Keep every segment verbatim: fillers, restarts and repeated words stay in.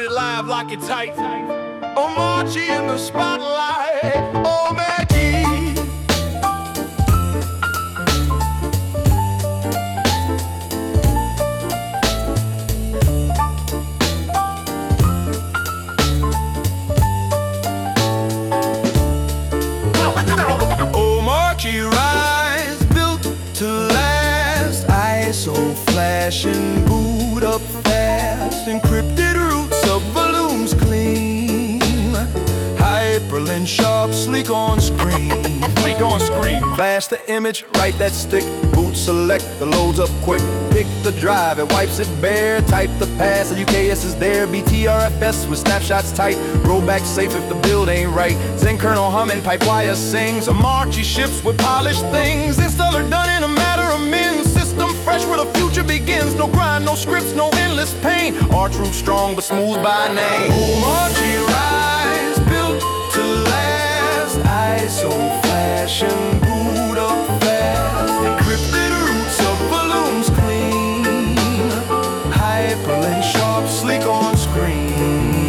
it live, lock it tight. Oh, Margie in the spotlight. Oh, Maggie. Oh, Margie rise, built to last. I S O flashing, boot up fast. Encrypted roots of volumes clean. Hyperlink sharp, sleek on screen. Sleek on screen. Flash the image, write that stick. Boot select, the loads up quick. Pick the drive, it wipes it bare. Type the pass, the U K S is there. B T R F S with snapshots tight. Roll back safe if the build ain't right. Zen kernel humming, pipe wire sings. A Margie ships with polished things. Installer done in a matter of minutes. System fresh where the future begins. No grind, no scripts, no endless pain. Arch root strong but smooth by name. Oh, Margie rise, built to last. I S O flashing, boot up fast. Encrypted roots of volumes clean. Hyperlink sharp, sleek on screen.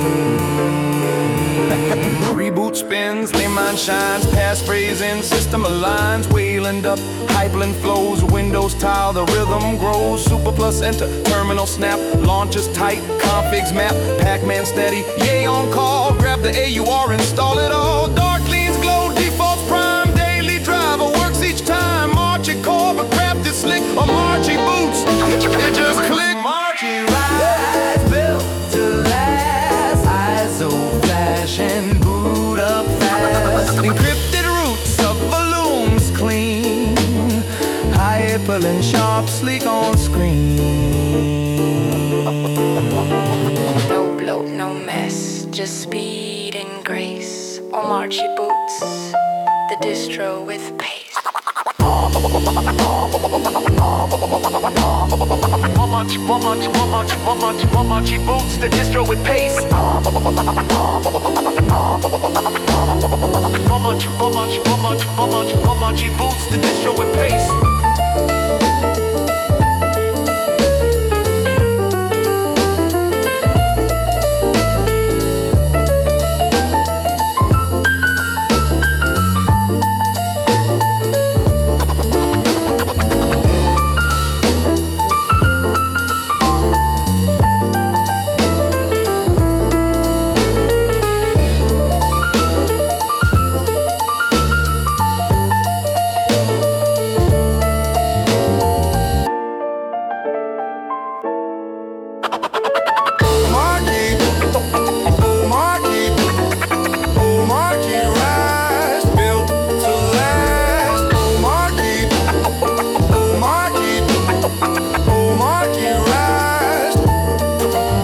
Reboot spins, lane mine shines. Passphrasing, system aligns. Wayland up, hyperlink flows. Windows tile, the rhythm grows. Super plus enter, terminal snap. Launches tight, configs map. Pac-Man steady, yay on call. Grab the A U R, install it all. Dark leans glow, defaults prime. Daily driver works each time. Margie core, but crafted slick. Or Margie boots, it just click. Margie rise, built to last. I S O flashing, boot up fast. Encrypted roots of volumes clean. Hyperlink sharp, sleek on screen. No bloat, no mess, just speed and grace. On Margie boots, the distro with pace. Margie, Margie, Margie, Margie, Margie boots, the distro with pace. Margie, Margie, Margie, Margie, Margie boots, the distro with pace.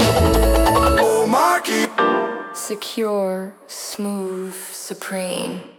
Secure, smooth, supreme.